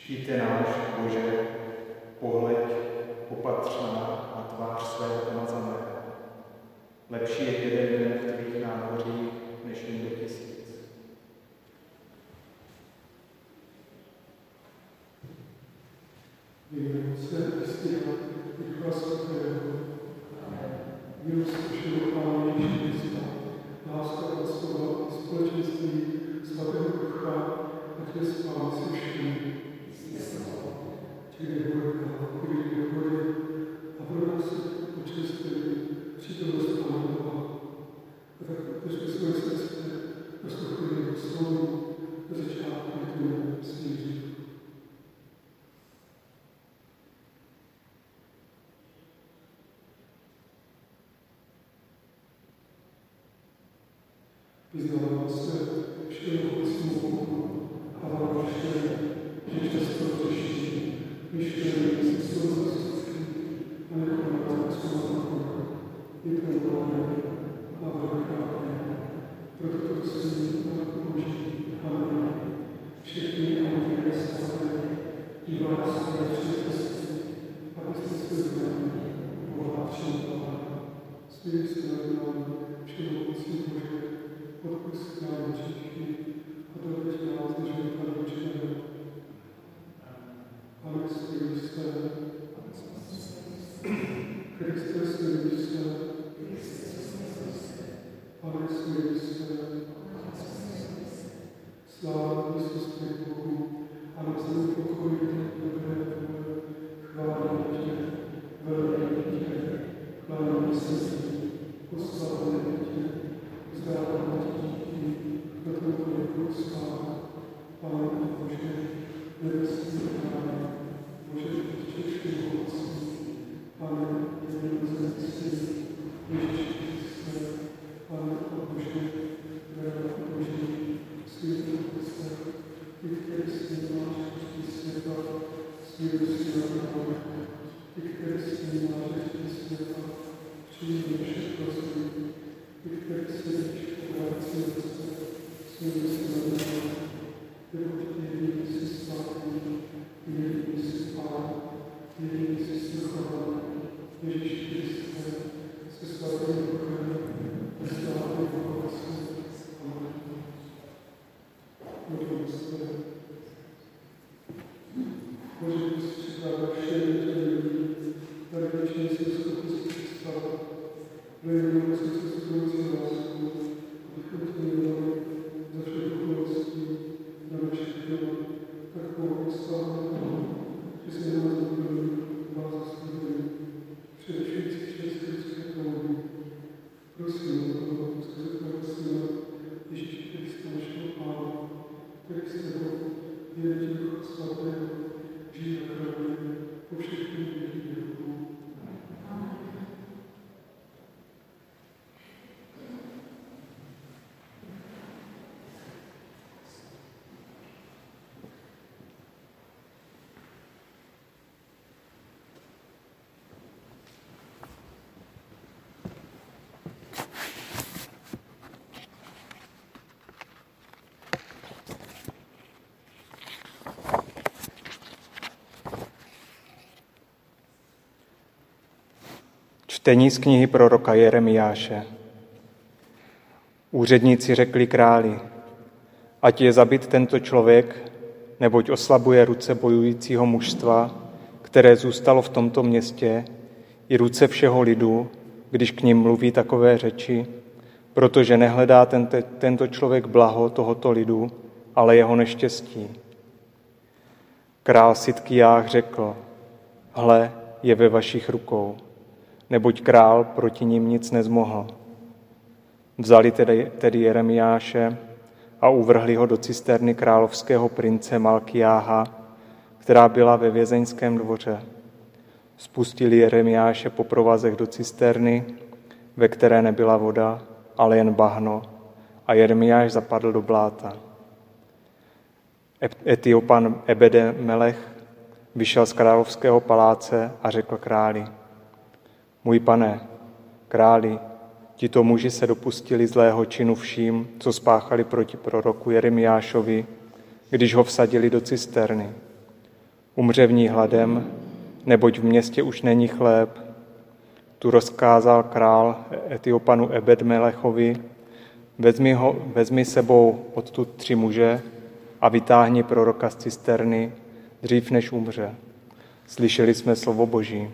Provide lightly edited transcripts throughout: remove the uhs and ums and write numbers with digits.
Štíte náš, Bože, pohleď opatřná na tvář svého pomazaného. Lepší je jeden den v tvých nádvořích, než jim do 1000. Věnuju se Kristina, Ducha Svatého. Milost našeho Pána Ježíše Krista, láska a slova a společenství Svatého Ducha, ať je s vámi se všemi. Čili horka, který hory a pro nás počestili přítomnost Pánova. A tak otevřme svoje srdce a poslouchejme jeho slovu na začátku tomu smířit. Vyznávám se všemohoucímu Bohu a vám všem, že často řeší, myšlení se souvislosti a nekonáte slova zákona. Je to vládne a velkrátně. Proto to prosím na Boží. Amen. Všechny anděle svaté, i vás své přítomnosti, abyste se znali, Boha všemohoucího. Svět se nad námi, všemohoucí Bože, odpusť nám hříchy a doveď nás do života věčného. Pane smiluj se, Kriste smiluj se, Pane smiluj se, sláva Kristus Bohu a na zemi pokoj dobré vůle, chválíme tě, velmi tě, chválíme se tě, oslavujeme tě, vzdáváme tě díky, na tomto věku sláva, Pane Bože, nebeský Páne, Bože, Otče všemohoucí, Pane, jednozející, Ježíš Kriste, Pane Bože, Věra Boží, světý Kriste, ty, který snímáš hřích světa, smiluj se nad námi, ty, který snímáš hřích světa, přijmi naše prosby, ty, který sedíš v práci srdce, smiluj se nad námi, neboť jediný jsi svatý, jediný jsi Pán, jediný jsi svrchovaný, Ježíš Kriste, se svatým Duchem, ve slávě Boha Otce. Amen. Modlíme se. Bože, ty jsi připravil všem lidí, na věčně si schopnosti představit, věnující se cestující lásku, abychom tě milovali za vše duchovostí na našich dělách, tak mohli slavit toho, že jsi nás dovolil vás zaslíbení, především si české původy. Prosím o toho, skrze tvého syna, Ježíše Krista, našeho Pána, který s tebou, věděl Ducha Svatého, žije a kráľuje po všechny věky věků. Čtení z knihy proroka Jeremiáše. Úředníci řekli králi, ať je zabit tento člověk, neboť oslabuje ruce bojujícího mužstva, které zůstalo v tomto městě, i ruce všeho lidu, když k nim mluví takové řeči, protože nehledá tento člověk blaho tohoto lidu, ale jeho neštěstí. Král Sidkijách řekl, hle, je ve vašich rukou, neboť král proti ním nic nezmohl. Vzali tedy Jeremiáše a uvrhli ho do cisterny královského prince Malkijáha, která byla ve vězeňském dvoře. Spustili Jeremiáše po provazech do cisterny, ve které nebyla voda, ale jen bahno, a Jeremiáš zapadl do bláta. Etiopan Ebed-melech vyšel z královského paláce a řekl králi, můj pane, králi, tito muži se dopustili zlého činu vším, co spáchali proti proroku Jeremiášovi, když ho vsadili do cisterny. Umře v ní hladem, neboť v městě už není chléb. Tu rozkázal král Etiopanu Ebed-Melechovi: vezmi sebou odtud 3 muže a vytáhni proroka z cisterny, dřív než umře. Slyšeli jsme slovo Boží.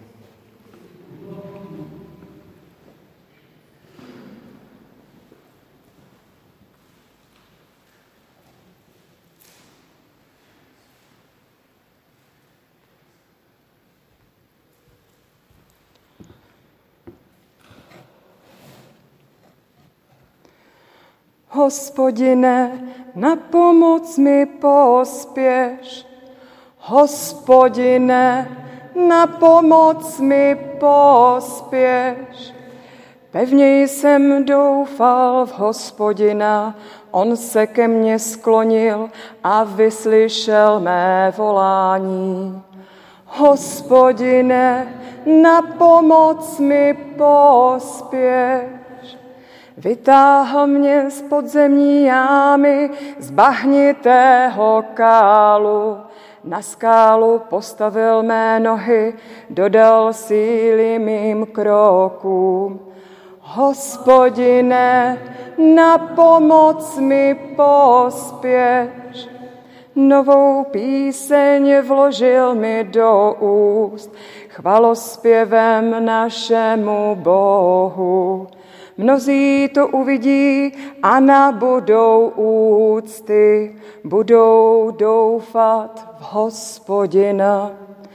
Hospodine, na pomoc mi pospěš. Hospodine, na pomoc mi pospěš. Pevně jsem doufal v Hospodina, on se ke mně sklonil a vyslyšel mé volání. Hospodine, na pomoc mi pospěš. Vytáhl mě z podzemní jámy, z bahnitého kálu. Na skálu postavil mé nohy, dodal síly mým krokům. Hospodine, na pomoc mi pospěš. Novou píseň vložil mi do úst, chvalospěvem našemu Bohu. Mnozí to uvidí a nabudou úcty, budou doufat v Hospodina.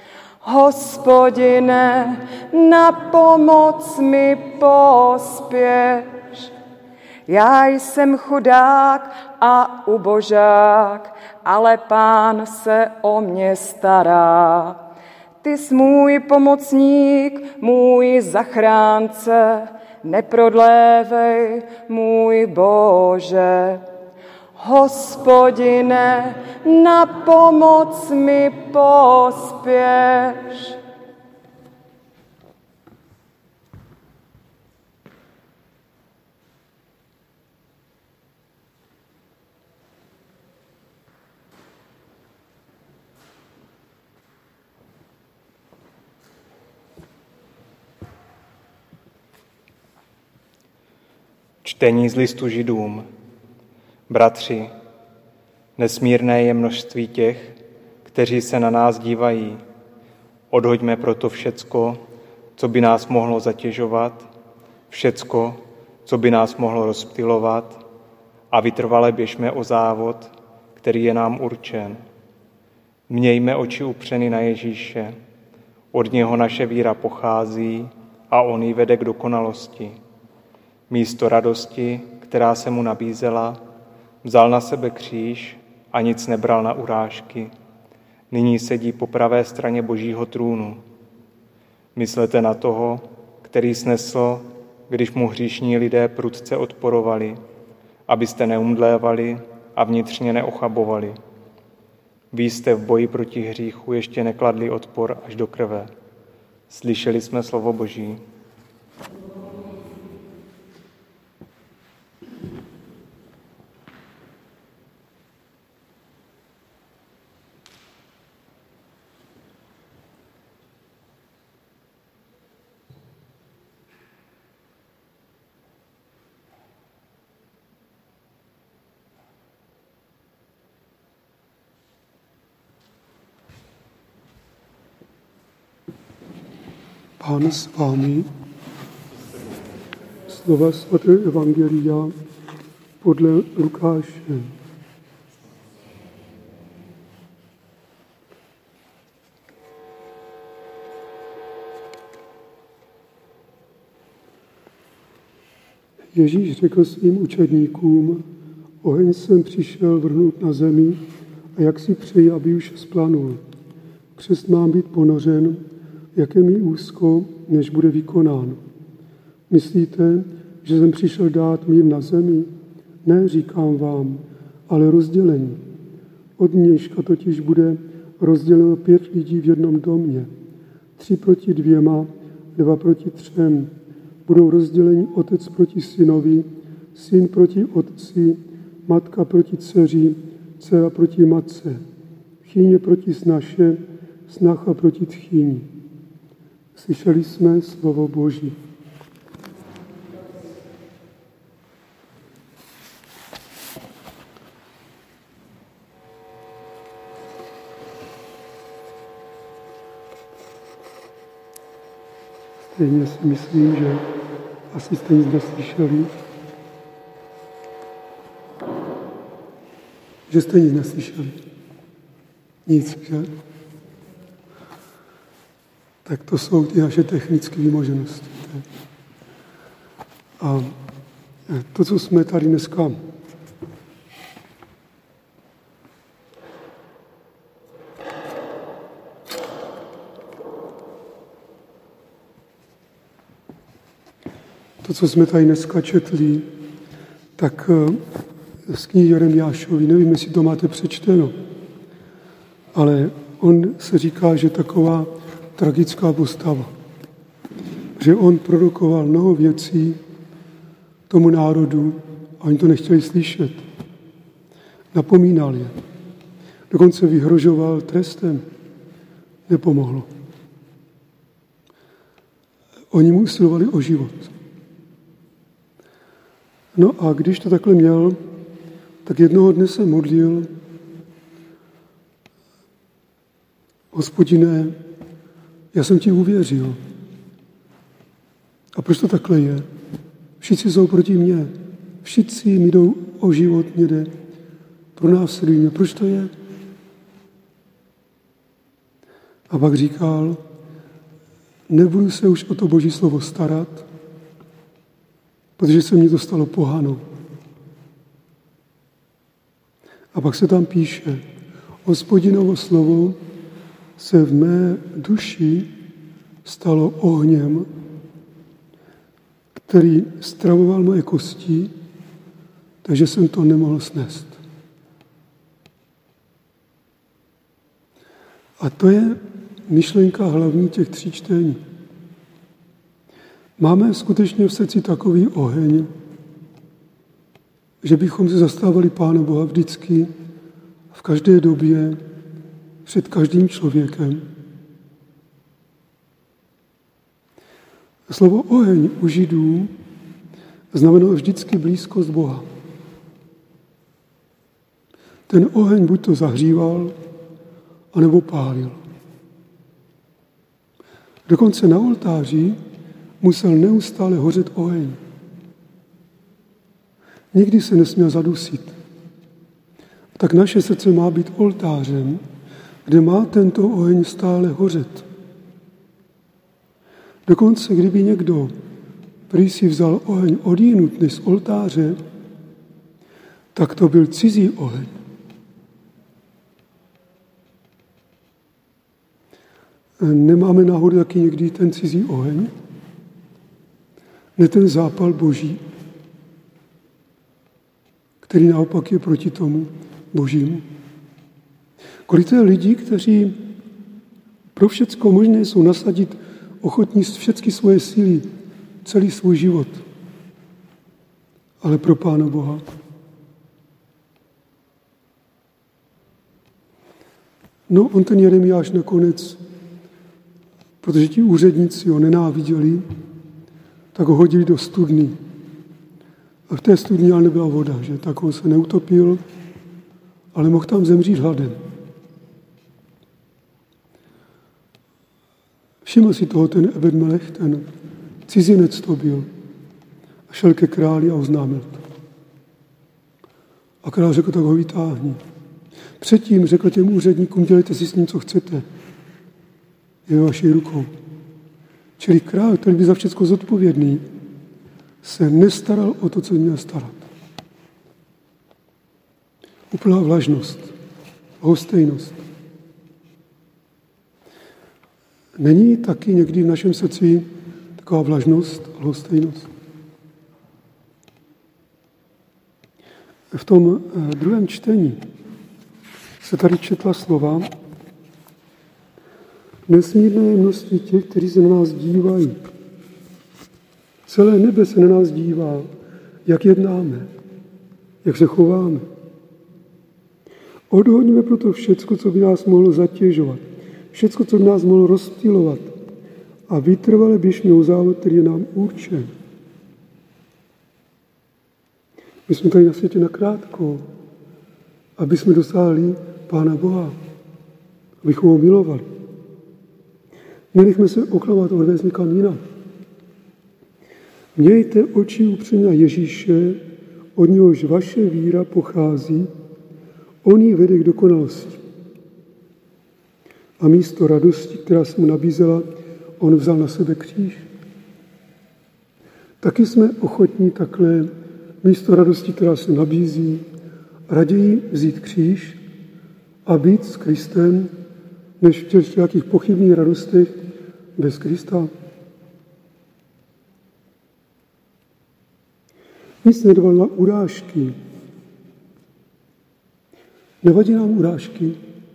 Hospodine, na pomoc mi pospěš. Já jsem chudák a ubožák, ale Pán se o mě stará. Ty jsi můj pomocník, můj zachránce, neprodlévej, můj Bože. Hospodine, na pomoc mi pospěš. Čtení z listu Židům. Bratři, nesmírné je množství těch, kteří se na nás dívají. Odhoďme proto všecko, co by nás mohlo zatěžovat, všecko, co by nás mohlo rozptylovat, a vytrvale běžme o závod, který je nám určen. Mějme oči upřeny na Ježíše, od něho naše víra pochází a on ji vede k dokonalosti. Místo radosti, která se mu nabízela, vzal na sebe kříž a nic nebral na urážky. Nyní sedí po pravé straně Božího trůnu. Myslete na toho, který snesl, když mu hříšní lidé prudce odporovali, abyste neumdlévali a vnitřně neochabovali. Vy jste v boji proti hříchu ještě nekladli odpor až do krve. Slyšeli jsme slovo Boží. Pán s vámi. Slova svatého evangelia podle Lukáše. Ježíš řekl svým učedníkům: oheň jsem přišel vrhnout na zemi a jak si přeji, aby už splanul. Křest mám být ponořen, jak je mi úzko, než bude vykonán. Myslíte, že jsem přišel dát mír na zemi? Ne, říkám vám, ale rozdělení. Od dneška totiž bude rozděleno 5 lidí v jednom domě. 3 proti 2, 2 proti 3. Budou rozděleni otec proti synovi, syn proti otci, matka proti dceři, dcera proti matce, chýně proti snaše, snah a proti tchýni. Slyšeli jsme slovo Boží. Stejně si myslím, že asi jste nic neslyšeli. Že jste nic neslyšeli. Nic, že? Tak to jsou ty naše technické výmoženosti. A to, co jsme tady dneska četli, tak z knihy Jeremiášovi, nevím, jestli to máte přečteno, ale on se říká, že taková tragická postava, že on prorokoval mnoho věcí tomu národu a oni to nechtěli slyšet. Napomínal je. Dokonce vyhrožoval trestem. Nepomohlo. Oni mu usilovali o život. No a když to takhle měl, tak jednoho dne se modlil: Hospodine, já jsem ti uvěřil. A proč to takhle je? Všichni jsou proti mně. Všichni mi jdou o život, mě jde. Pronásledují mě. Proč to je? A pak říkal: nebudu se už o to Boží slovo starat, protože se mě to stalo pohanou. A pak se tam píše: Hospodinovo slovo se v mé duši stalo ohněm, který stravoval moje kosti, takže jsem to nemohl snést. A to je myšlenka hlavní těch 3 čtení. Máme skutečně v srdci takový oheň, že bychom se zastávali Pána Boha vždycky, v každé době, před každým člověkem. Slovo oheň u Židů znamenalo vždycky blízkost Boha. Ten oheň buď to zahříval, anebo pálil. Dokonce na oltáři musel neustále hořet oheň. Nikdy se nesměl zadusit. Tak naše srdce má být oltářem, kde má tento oheň stále hořet. Dokonce, kdyby někdo prý si vzal oheň odjinud než z oltáře, tak to byl cizí oheň. Nemáme náhodou taky někdy ten cizí oheň? Ne ten zápal Boží, který naopak je proti tomu Božímu. Kolik to je lidí, kteří pro všecko možné jsou nasadit ochotní všechny svoje síly, celý svůj život, ale pro Pána Boha. No, on ten Jeremiáš nakonec, protože ti úředníci ho nenáviděli, tak ho hodili do studny. A v té studni ale nebyla voda, že? Tak on se neutopil, ale mohl tam zemřít hladem. Všiml si toho ten Ebed-Melech, ten cizinec to byl. A šel ke králi a oznámil to. A král řekl: tak ho vytáhni. Předtím řekl těm úředníkům: dělejte si s ním, co chcete. Je ve vaší rukou. Čili král, který byl za všechno zodpovědný, se nestaral o to, co měl starat. Úplná vlažnost, lhostejnost. Není taky někdy v našem srdci taková vlažnost, lhostejnost? V tom druhém čtení se tady četla slova: nesmírné množství těch, kteří se na nás dívají. Celé nebe se na nás dívá, jak jednáme, jak se chováme. Odhoďme proto všecko, co by nás mohlo zatěžovat. všecko, co by nás mohlo rozptýlovat a vytrvale běžný závod, který je nám určen. My jsme tady na světě nakrátko, aby jsme dosáhli Pána Boha, abychom ho milovali. Nenechme se oklamat a odvést někam jinam. Mějte oči upřené na Ježíše, od něhož vaše víra pochází, on ji vede k dokonalosti. A místo radosti, která se mu nabízela, on vzal na sebe kříž. Taky jsme ochotní takhle místo radosti, která se nabízí, raději vzít kříž a být s Kristem, než v těch nějakých pochybných radostech bez Krista. Nic nedbal na urážky. Nevadí nám urážky.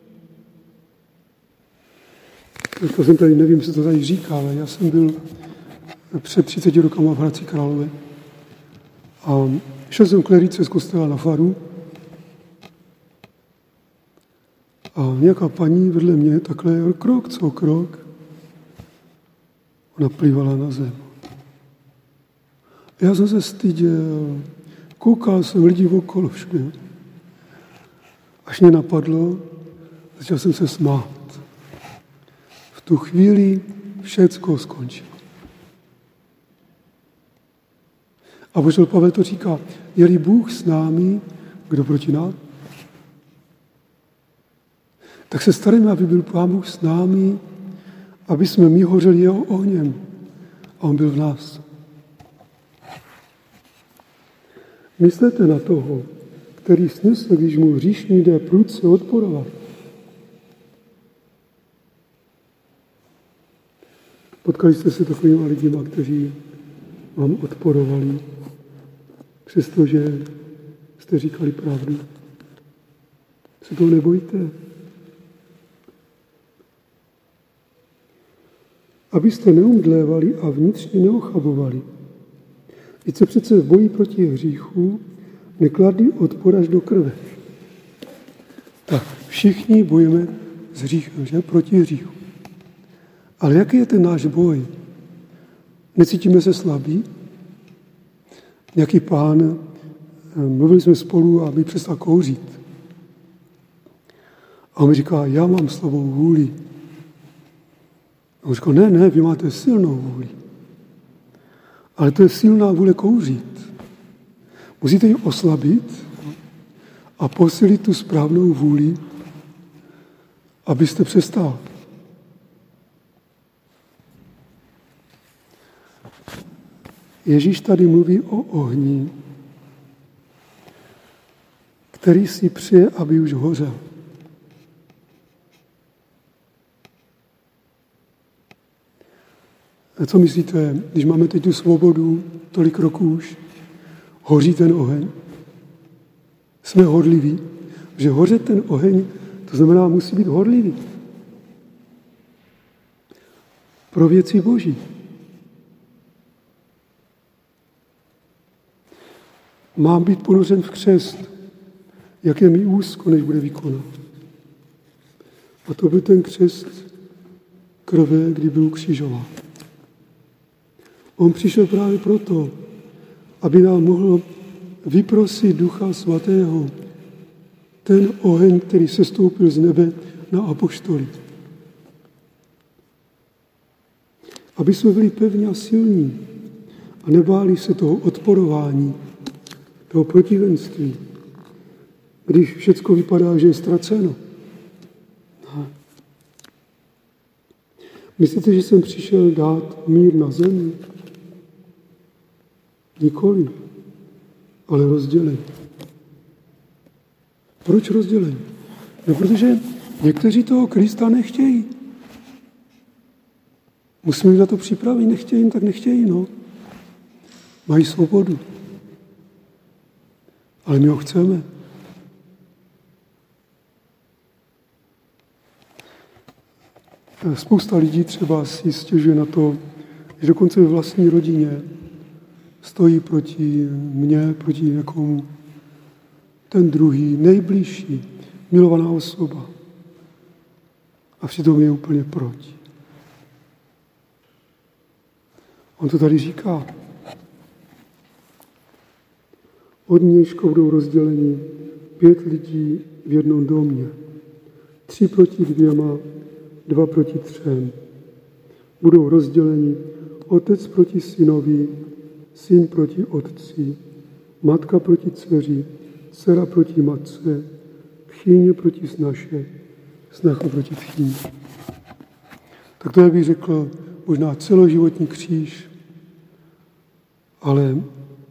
To jsem tady, nevím, jestli to tady říká, ale já jsem byl před 30 rokama v Hradci Králové a šel jsem klerice z kostela na faru a nějaká paní vedle mě takhle krok co krok, ona plivala na zem. Já jsem se styděl, koukal jsem lidi okolo všude. Až mě napadlo, začal jsem se smát. V tu chvíli všecko skončilo. A apoštol Pavel to říká, je-li Bůh s námi, kdo proti nám? Tak se starejme, aby byl Pán Bůh s námi, aby jsme my hořeli jeho ohněm a on byl v nás. Myslete na toho, který snesl, když mu hříšní lidé prudce odporovat. Potkali jste se takovými lidmi, kteří vám odporovali, přestože jste říkali pravdu. Se toho nebojíte. Abyste neumdlévali a vnitřně neochabovali. Vždyť se přece v boji proti hříchu nekladli odpor až do krve. Tak všichni bojujeme s hříchem, že? Proti hříchu. Ale jaký je ten náš boj? Necítíme se slabí? Nějaký pán, mluvili jsme spolu, aby přestal kouřit. A on mi říká, já mám slabou vůli. A on říká, ne, vy máte silnou vůli. Ale to je silná vůle kouřit. Musíte ji oslabit a posilit tu správnou vůli, abyste přestal. Ježíš tady mluví o ohni, který si přeje, aby už hořel. A co myslíte, když máme teď tu svobodu, tolik roků už, hoří ten oheň? Jsme horliví, že hořet ten oheň, to znamená, musí být horlivý. Pro věci Boží. Mám být ponořen v křest, jak je mi úzko, než bude vykonat. A to byl ten křest krve, kdy byl ukřižován. On přišel právě proto, aby nám mohl vyprosit Ducha Svatého, ten oheň, který sestoupil z nebe na apoštoly. Aby jsme byli pevní a silní a nebáli se toho odporování, toho protivenství, když všecko vypadá, že je ztraceno. Myslíte, že jsem přišel dát mír na zemi? Nikoli, ale rozdělení. Proč rozdělení? No, protože někteří toho Krista nechtějí. Musíme jim na to připravit, nechtějí, tak nechtějí, no. Mají svobodu. Ale my ho chceme. Spousta lidí třeba si stěžuje na to, že dokonce ve vlastní rodině stojí proti mně, proti někomu. Ten druhý, nejbližší, milovaná osoba. a přitom je úplně proti. On to tady říká. Od dneška budou rozděleni 5 lidí v jednom domě. 3 proti 2, 2 proti 3. Budou rozděleni otec proti synovi, syn proti otci, matka proti dceři, dcera proti matce, tchýně proti snaše, snacha proti tchýni. Tak to, jak bych řekl, možná celoživotní kříž, ale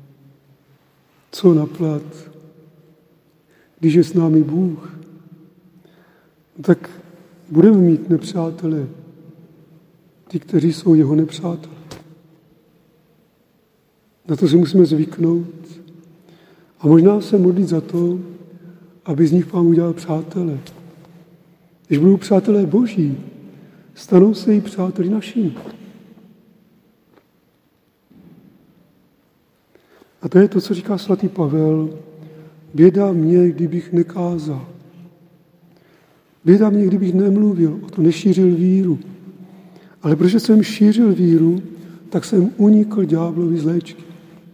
co naplat, když je s námi Bůh, tak budeme mít nepřátele, ty, kteří jsou jeho nepřáteli. Na to si musíme zvyknout a možná se modlit za to, aby z nich Pán udělal přátele. Když budou přátelé Boží, stanou se i přáteli našimi. A to je to, co říká svatý Pavel. Běda mě, kdybych nekázal. Běda mě, kdybych nemluvil, o to nešířil víru. Ale protože jsem šířil víru, tak jsem unikl ďáblovi z léčky.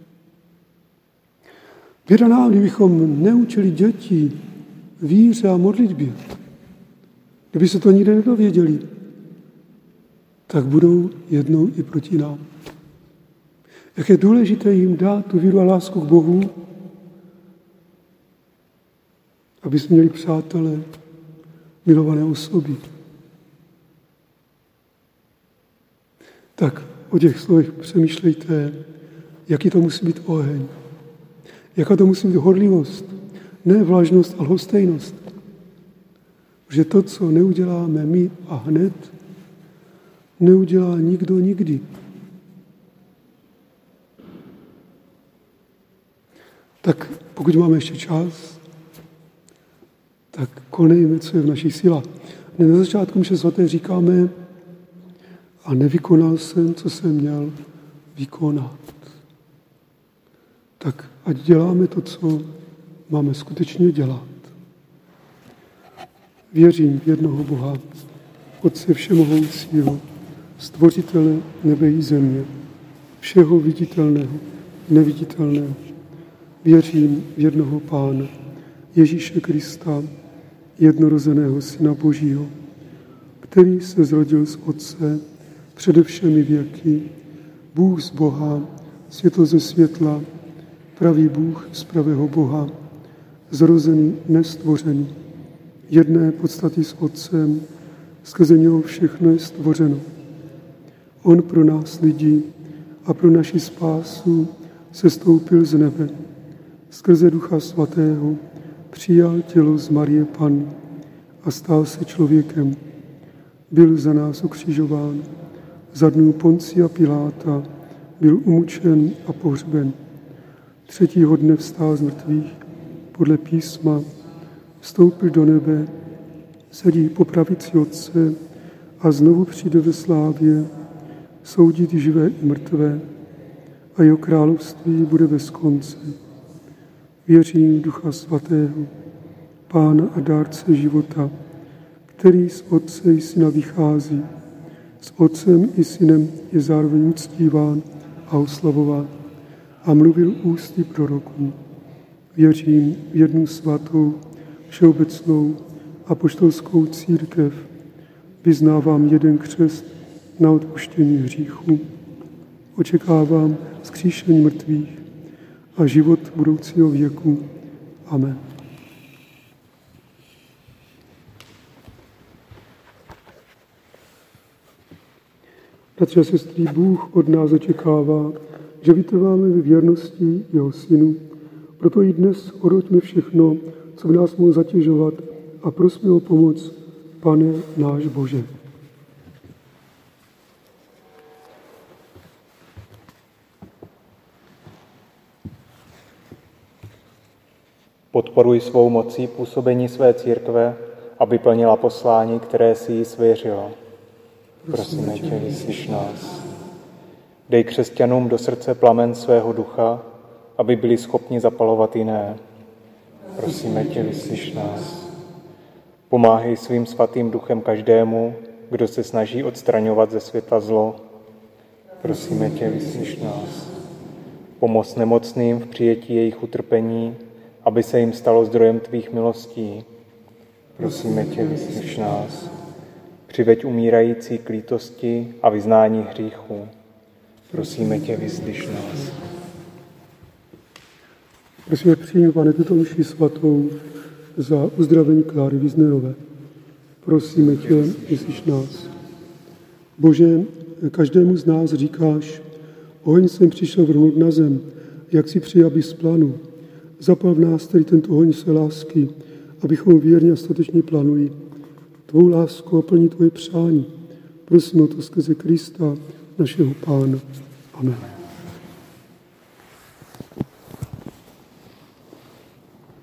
Běda nám, kdybychom neučili děti víře a modlitbě. Kdyby se to nikde nedověděli, tak budou jednou i proti nám. Jak je důležité jim dát tu víru a lásku k Bohu, aby jsme měli přátele, milované osoby. Tak o těch slovech přemýšlejte, jaký to musí být oheň, jaká to musí být horlivost, ne vlažnost, ale lhostejnost. Protože to, co neuděláme my a hned, neudělá nikdo nikdy. Tak pokud máme ještě čas, tak konejme, co je v našich silách. Na začátku mše svaté říkáme, a nevykonal jsem, co jsem měl vykonat. Tak ať děláme to, co máme skutečně dělat. Věřím v jednoho Boha, Otce všemohoucího, stvořitele nebe i země, všeho viditelného, neviditelného. Věřím v jednoho Pána, Ježíše Krista, jednorozeného Syna Božího, který se zrodil z Otce přede všemi věky, Bůh z Boha, světlo ze světla, pravý Bůh z pravého Boha, zrozený, nestvořený, jedné podstaty s Otcem, skrze něho všechno je stvořeno. On pro nás lidi a pro naši spásu sestoupil z nebe. Skrze Ducha Svatého přijal tělo z Marie Panny a stal se člověkem. Byl za nás ukřižován, za dnů Poncia Piláta byl umučen a pohřben. 3. dne vstál z mrtvých podle písma, vstoupil do nebe, sedí po pravici Otce a znovu přijde ve slávě soudit živé i mrtvé a jeho království bude bez konce. Věřím v Ducha Svatého, Pána a dárce života, který z Otce i Syna vychází, s Otcem i Synem je zároveň uctíván a oslavován a mluvil ústy proroků. Věřím v jednu svatou, všeobecnou apoštolskou církev, vyznávám jeden křest na odpuštění hříchů, očekávám vzkříšení mrtvých a život budoucího věku. Amen. Bratři a sestry, Bůh od nás očekává, že vytrváme ve věrnosti jeho Synu. Proto i dnes odhoďme všechno, co by nás mohlo zatěžovat, a prosme o pomoc, Pane náš Bože. Podporuj svou mocí působení své církve, aby plnila poslání, které si jí svěřila. Prosíme tě, vyslyš nás. Dej křesťanům do srdce plamen svého ducha, aby byli schopni zapalovat jiné. Prosíme tě, vyslyš nás. Pomáhej svým svatým duchem každému, kdo se snaží odstraňovat ze světa zlo. Prosíme tě, vyslyš nás. Pomoz nemocným v přijetí jejich utrpení, aby se jim stalo zdrojem tvých milostí. Prosíme tě, vyslyš nás. Přiveď umírající k lítosti a vyznání hříchu. Prosíme tě, vyslyš nás. Prosíme, přijmi, Pane, tuto mši svatou za uzdravení Kláry Wiesnerové. Prosíme tě, vyslyš nás. Bože, každému z nás říkáš, oheň jsem přišel vrhnout na zem, jak si přeji, aby splanul. Zapal v nás tedy tento oheň své lásky, abychom věrně a statečně planuli tvou lásku a plní tvoje přání. Prosím o to skrze Krista, našeho Pána. Amen.